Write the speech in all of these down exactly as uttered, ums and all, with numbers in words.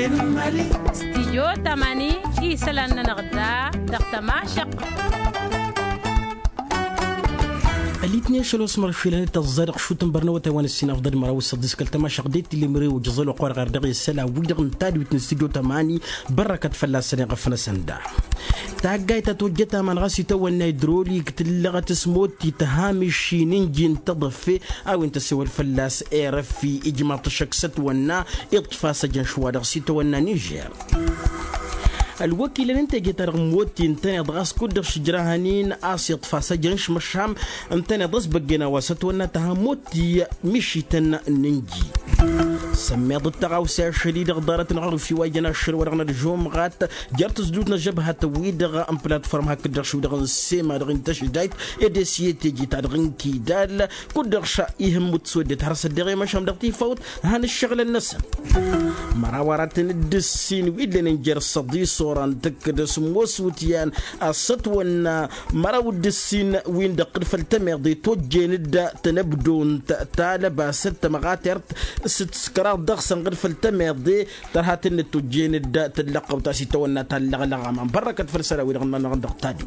استيجو تماني إيسالنا نغدا دقتما شق الاثنين شلو اسمر فيلان تزرق شو تنبرنا وتوان السين افضل مرا وصدس كلتما شقديت اللي مري وجزل وقور غير دغي السلا ودغ نتاد وتنستيجو تماني بركه فلاسني غفنا سندا تاغاي تتوجتا من غاسي تو النيدرولي كتلغه تسموت تهامي شينين جين تضفي او انت سوى الفلاس ايرف في اجماع تشكست ونا اطفا سجن شوادغ سيتو ونا نيجير الوكيل اللي انت جيت رغموت انتني ضغاس كودر شجراهانين اسي طفاسا جنش مشام انتني ضس بقينا وسط وانا تهموتي مشيتن ننجي سميض التغاوسة شديد غدارة نعرف في واجنا الشر ورغنا الجوم غات جرت زدودنا جبهة تويدغ ام بلاتفورم هاك كدر شو دغن سيما دغن تشدايت ادسي تيجي تدغن كيدال كدر شا يهم تسود تهرس الدغي مشام دغتي فوت هان الشغل النسا مراورات الدسين ويدلن نجر صدي صوران تكد سموس وتيان السطوان مراود السين وين دقر فالتمر دي توجين دا تنبدون تالبا ست مغاترت ست سكرات دغسن غير فالتمر دي ترهاتن التوجين دا تلقى وتاسي تونا تلغ لغا بركة فرسالة ويرغن من غندق تادي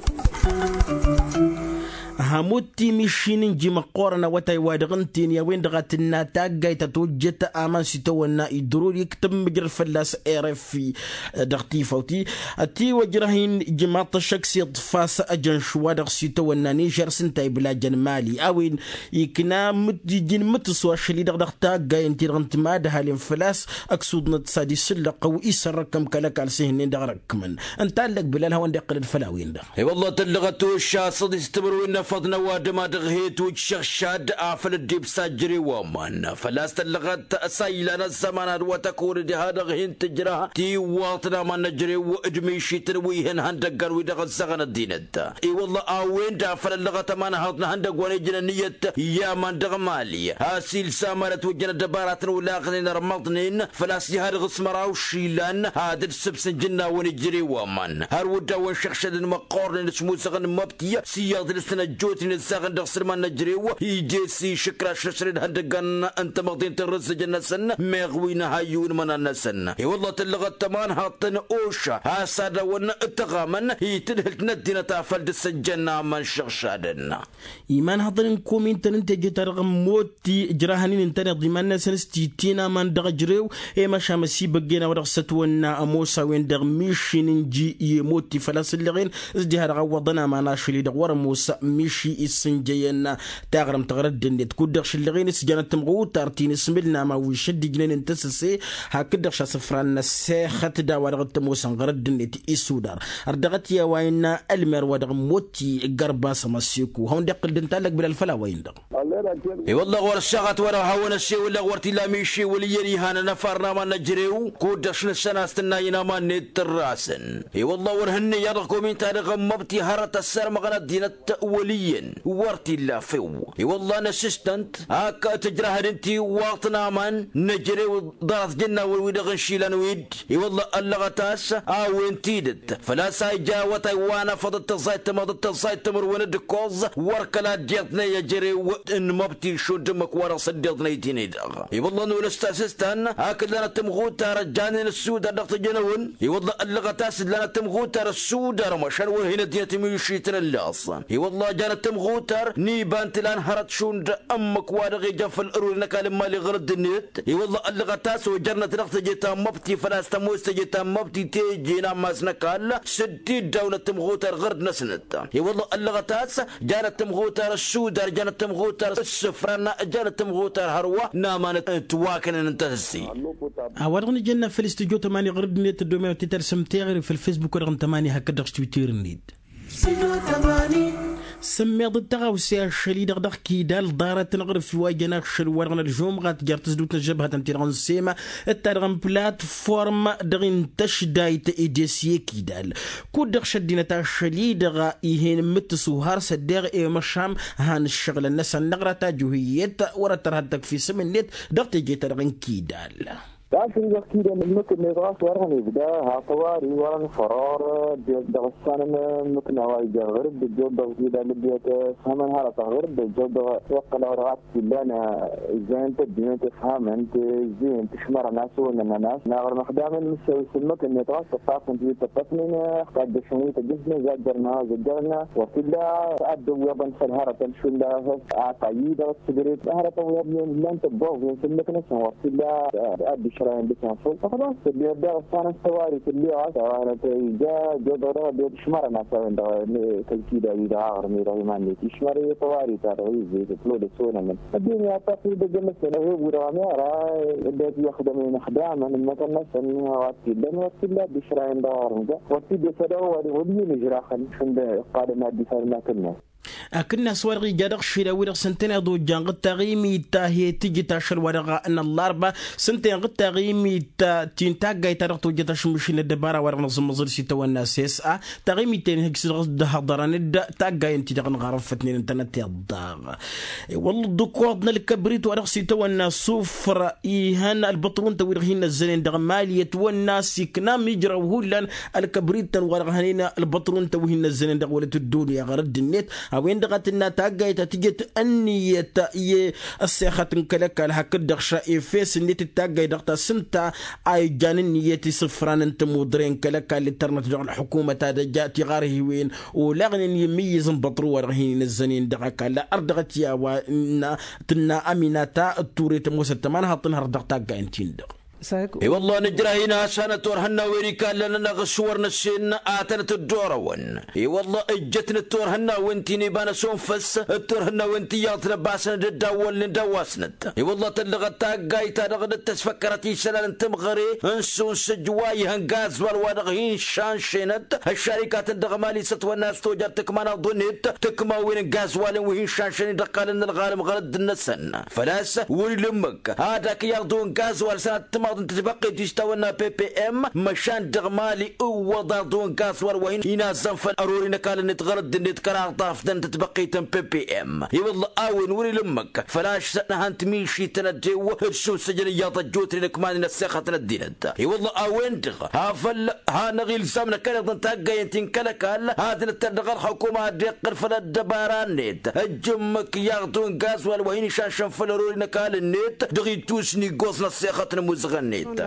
هموتي مشين جي مقورنا وتاي وادغنتين يا وين دغتنا تاغاي تتوجت امان سيتونا يدرو يكتب مجر فلاس ايرف في دغتي فوتي اتي وجرهين جماط الشكسي طفاس اجن شوادغ سيتونا نيجر سنتاي بلا جن مالي اوين يكنا متجين متسوا شلي دغ تاغاي انت رغنت ما دهالين فلاس اقصد نتصادي سلق ويسر كم كلك على سهنين دغرك من انت لك بلا الهوان دقل الفلاوين ده اي والله تلغتو الشاصد يستمروا لنا فضنا وادما دغهيت وشخشاد عفل الديب ساجري ومان فلاست اللغت سايلنا الزمان وتكور دي هذا غين تجرا تي واطنا ما نجري وادمي شيتر ويهن هندقر ويدغ الزغن الدينت اي والله اوين دافل اللغت ما نهضنا هندق ونجنا نيت يا من دغ مالي هاسيل سامرت وجنا دبارات ولاغنين رمضنين فلاس هذا غسمرا وشيلان هذا السبسن جنا ونجري ومان هرودا ونشخشد المقورن اسمو زغن مبتي سياض السنه جوت نساغن دغسر ما نجريو يجيسي شكرا ششرين هندقان انت مغدين ترز جنسن مغوين هايون من النسن اي والله تلغى التمان هاتن اوشا هاسادا ون اتغامن هي تدهل تندينا تافل دسجنا من شغشادن ايمان هضرن كومين تننت جترغم موتي جراهنين انتنا ضمان سنستيتينا من دغجريو اي ما شامسي بقينا ورغست ونا اموسا وين دغ ميشين جي يموتي فلاس اللغين ازدهار غوضنا ما ناشلي دغور موسى ميشي السنجينا تاغرم تغرد النت كودرش اللغين سجانة تمغوت ارتين سملنا ما ويشد جنين انتسسي هكدرش سفران الساخت دا ورغت موسى غرد النت اسودار اردغت يا وين المر ودغ موتي غربا سماسيكو هون دقل دنتالك بلا الفلا وين دغ اي والله ور الشغط ورا هون الشي ولا ورتي لا ميشي وليني هانا نفرنا ما نجريو كودرش نسنا استناينا ما نتراسن اي والله ورهني يرغكم انت رغمبتي هرت السر مغنى دينة وليا ورتي لا فيو اي والله نسستنت هكا تجرى انتي واطنا من نجري وضرت جنة ويدغن شيلان ويد اي والله اللغتاس او انتيدت فلا ساي جاوتي وانا فضت الزايت مضت الزايت تمر وند كوز وركلا جيتنا يجري وان مبتي شو دمك ورا صديتنا يتيني دغ اي والله نقول استاسستن هاك لنا تمغوتا رجاني السود دغت جنون اي والله اللغتاس لنا تمغوتا السود رمشان وهنا ديتي ميشيتنا اللاص اي والله جانت تمغوتر نيبان تلان هرت شوند امك وادغي جف الارول نكال مالي غرد النت اي والله اللغتاس وجرنا تلغت جيتا مبتي فلاس تموس جيتا مبتي تيجينا ماس نكال ستي دولة تمغوتر غرد نسنت اي والله اللغتاس جانت تمغوتر السودر جانت تمغوتر السفران جانت تمغوتر هروة نامان تواكن انتهسي اورغن جنة في الاستوديو تماني غرد النت دومي وتترسم تغير في الفيسبوك ورغن تماني هكذا تويتر النيد سميض التغاوسي الشلي دغدغ كيدال دارت نغرف في واجنا الشل ورغن الجوم غات جارت زدوت نجبهة تنتيرغن سيما التارغن بلاتفورم دغين تشدايت ايديسي كيدال كودغ شدينا تا الشلي دغا ايهين متسو هارس الدغ اي مشام هان الشغل الناس النغرة تا جوهيت ورا ترهدك في سمنت دغ تجي ترغن كيدال لكن إذا كده ممكن نضاف ورن يبدأ هطواري ورن فرار دغسان ممكن هواي جغرب بالجودة كده لبيت فهمن هذا تغرب بالجودة وقل أورغات لنا زين تدين تفهم أنت زين تشمر ناس ولا ناس نغر مخدام المسوي ممكن نضاف تطاف أنت تطفنين قد شوية جسمي زادرنا زادرنا وكلا أدو يبن فالهرة تنشل عطايد والسجريت هرة ويبن لن تبوغ يسمك نسوا وكلا أدو شراين بكان فوق فخلاص اللي يبدأ الصانع السواري كلي عطا جا جدرا بيشمر ناس وين تلكيدا إذا عار ميرا يماني تشمر طواري تروي زي تطلود سونا من الدنيا تقي بجمس له ورامي را اللي ياخذ من خدامه من مكان ناس وقتي لين وقتي لا بشراين دار وقتي بسدوا ولي نجراخن عند قادم هذه فرماتنا أكن سوارغي جارق شيلا ورق سنتين أدو جانغ تغيمي تاهي تيجي تاشر ورقا أن الأربع سنتين غ تغيمي تا تينتاق جاي تارق توجي تاشمشين الدبارة ورق نظم مزر سيتا والناس يسعى تغيمي تين هكسر ده حضران الدا تاق جاي انتي دغن غرف فتنين انتنا تيضاغ والله دكواتنا الكبريت ورق سيتا والناس صفر إيهان البطرون تورغهين الزنين دغ مالية والناس يكنام يجروا هلان الكبريت ورغهين البطرون توهين الزنين دغ ولت الدنيا غرد النت وين دغتنا تاجي تجت أني تأي السياحة كلك على هكذا شيء فيس نيت تاجي دغت سنتا أي جانين نيتي صفران أنت مدرين كلك اللي ترمت دغ الحكومة تاجت غاره وين ولغن يميز بطرو ورهين الزنين دغك لا أردغت يا ونا تنا أمينة تا توريت موسى تمان هطنها دغ تاجي انتين دغ اي والله نجرا هنا سنة تورهنا ويريكا لنا نغشور نسين آتنت الدورون اي والله اجتنا التورهنا وانتي نبانا سونفس التورهنا وانتي ياطنا باسنا دداول ندواسنت اي والله تلغت تاقاي تلغت تسفكرتي سنة انتم غري انسون سجواي هنقاز والوانغهين شان شينت الشركات اندغمالي ستوى الناس توجر تكمانا ظنت تكما وين قاز والين وهين شان شين دقالن الغالم غرد النسن فلاس ولي لمك هذاك ياخدون قاز والسنة انت تبقي تستونا بي بي ام مشان دغمالي وضع دون كاسور وين هنا زنفل اروري نكال نتغرد نتكرار طاف انت تبقي تم بي بي ام اي والله اون وري لمك فلاش سنه انت ميشي تنجو الشو سجليا طجوت لك ما نسخه تندينت اي والله اون دغ هافل ها نغيل سمنا كانت تاقي انت كلكال هذا التدغ الحكومه دق فل الدباران نيت الجمك ياخذون غاز وين شان فل اروري نكال النت دغي توسني غوص نسخه المزغ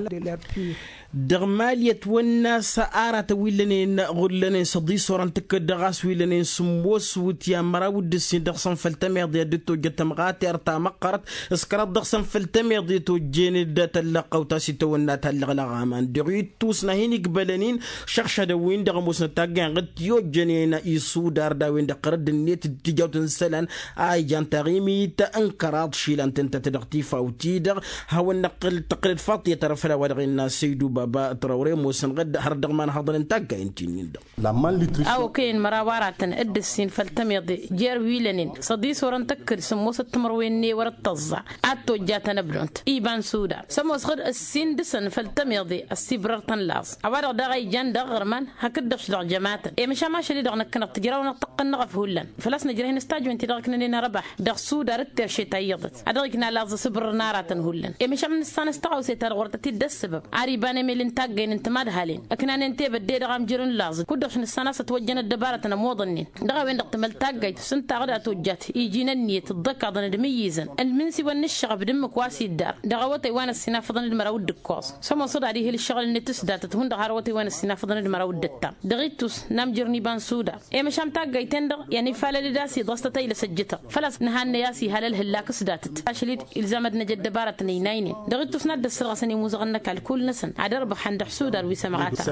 دغمالية والناس آرة ويلنين غلنين صدي صوران تكدغاس ويلنين سموس وتيا مراود السين دغسن فلتمير دي دتو جتمغاتي ارتا مقرت اسكرات دغسن فلتمير دي تو جيني دات اللقا وتاسي تونا تلغلاغامان دغيت توسنا هيني قبلنين شخشا دوين دغموسنا تاقين غد يو جنينا يسو دار داوين دقرد النيت تجاوت نسلان اي جان تغيمي تأنكرات شيلان تنتا تدغتيفا وتيدغ هاو النقل تقلد فاطية ترفلا ودغينا سيدو بابا تراوري موسن غد هردغ ما نحضر انتاقا انتين او كين مراواراتن ادسين فالتميض جير ويلنين صدي صوران تكر سموس التمرويني ورطزع اتو جاتنا برونت ايبان سودا سموس غد السين دسن فالتميض السيبرر تنلاص عوارغ داغي جان دغرمان هكدفش دغ جماعتا اي مشا ماشا لي دغ نكنق تجرا ونطق النغف هولن فلاس نجري نستاجو انتي دغ كننينا ربح دغ سودا رتر شي تايضت ادغكنا لاز سبر ناراتن هولن اي مشا من السان استغو سيتار غورتتي السبب عريباني ميلين تاقين انت ماد هالين اكنا ننتي بدي دغام جيرون لازم كدخش السنه توجنا الدباره انا موضنين دغا وين دقتمل تاقي سنت غدا توجات يجينا النيه تضكع ضن دميزن المنسي والنشغ بدمك واسي الدار دغا وتي وانا السنا فضن المراود دكوس سما صد عليه الشغل اللي تسدات هون دغا وتي وانا السنا فضن المراود دتا دغيتوس نام جرني بان سودا اي مشام تاقي تندغ يعني فال داسي ضستتي لسجته فلاس نهان ياسي هلل هلاك سداتت اشليد الزامدنا جد دباره نينين دغيتوس ند السرغسني موزغنك على كل نسن عدرب حند حسودا ويسمعاتا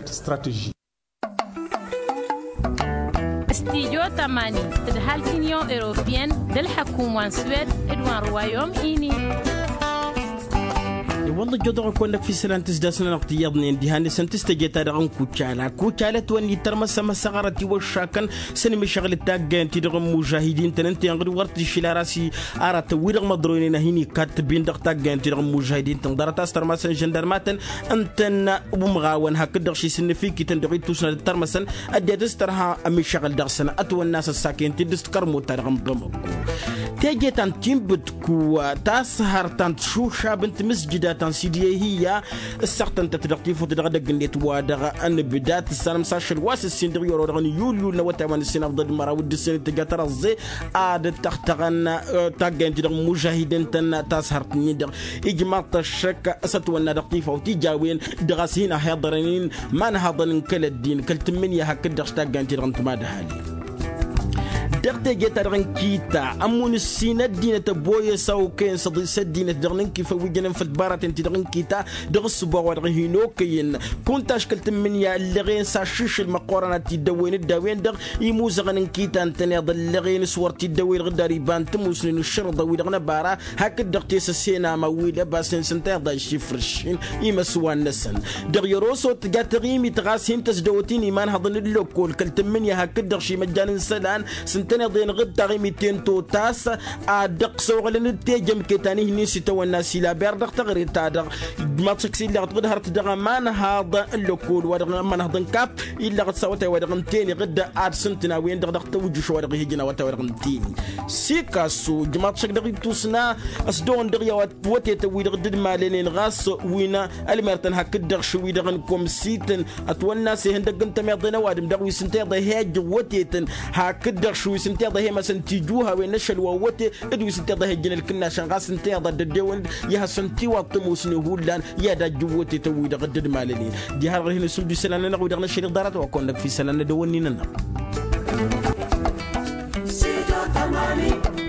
استيجو تماني تدهال كينيو إيروبيان دل حكومة سويد إدوان روايوم إيني والله جدو كنا في سنة تزداسنا نقطيضني دهاني سنتستجي تارغن كوچالا كوچالا تواني ترمس مسغرتي وشاكن سنة مشغل التاقين تدغم مجاهدين تننتي انغري ورد شلاراسي آرات ويرغ مدروينين هيني كاتبين دغ تاقين تدغم مجاهدين تنغدارتاس ترمسن جندرماتن انتن بمغاون هكدغ شي سنفيكي تندغي توسنا ترمسن اديتسترها مشغل دغسنا اتو الناس الساكين تدست كرمو تارغم غمكو تيجي تان تيمبت كو تاسهر تانت شو شابنت مسجدات تان سيدي هي السقطن تتدقيف وتدغدق نيت وادغ ان بدات السلام ساشر واس السندري ورغن يوليو نوتا وان السن افضل مرا ود السن تغتر زي اد تختغن تاغن تدغ مجاهدين تن تاسهر تنيدغ اجماع الشك ستونا دقيفه وتجاوين دغاسين حاضرين ما نهضن كل الدين كل تمنيا هكذا تاغن تدغ انتما دهالي دقت جترن كيتا أمون السنة الدين تبوي سو كين صدي سدين درن كيف وجنا في البارة انت درن كيتا درس بوار هينو كين كنت أشكلت من يا اللغين ساشش المقارنة تدوين الدوين در يموزغن كيتا انت نضل اللغين صور تدوين غداري بان تموسن الشر ضوي دغنا بارا هك دقتيس السينا مويله بس سنتين ضاي شفرشين يمسوان نسن در يروسو تجاتريمي تغاسين تسدوتين إيمان هضن اللوكول كلت من يا هك درشي مجان سلان سنتين ضين غد تغي ميتين تو تاس ادق سوغلن تيجم كتاني نيسي تو الناس لا بردق تغري تادر ما تسكسي اللي غد هرت دغ مان هذا اللوكول ودغ من هضن كاب الا غد سوتا ودغ تاني غد اد سنتنا وين دغ توجو شو ودغ هيجنا وتا ودغ تيني سيكاسو جما تسك دغ توسنا اسدون دغ وتي توي دغ دد مالين غاس وينا المرتن هك دغ شوي دغ كوم سيتن اتولنا سي هندق انت ميضنا وادم دغ سنتي ض هيج وتيتن هك دغ شوي سنتي ض هي ما سنتيجوها وين نشل ووتي ادو سنتي ض هيجن الكنا شان غاس سنتي ض ددون يا سنتي وطموسني هولان يا دجوتي توي دغ دد مالين دي هار هنا سودي سلان نغو دغ نشري دارات وكون لك في سلان دوني ننا سيدو تمامي